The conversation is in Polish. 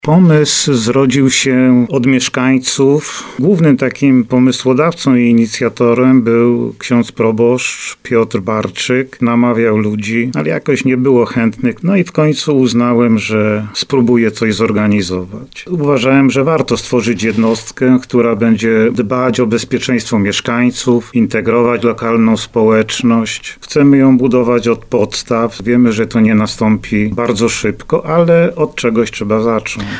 Pomysł zrodził się od mieszkańców. Głównym takim pomysłodawcą i inicjatorem był ksiądz proboszcz Piotr Barczyk. Namawiał ludzi, ale jakoś nie było chętnych. No i w końcu uznałem, że spróbuję coś zorganizować. Uważałem, że warto stworzyć jednostkę, która będzie dbać o bezpieczeństwo mieszkańców, integrować lokalną społeczność. Chcemy ją budować od podstaw. Wiemy, że to nie nastąpi bardzo szybko, ale od czegoś trzeba zacząć.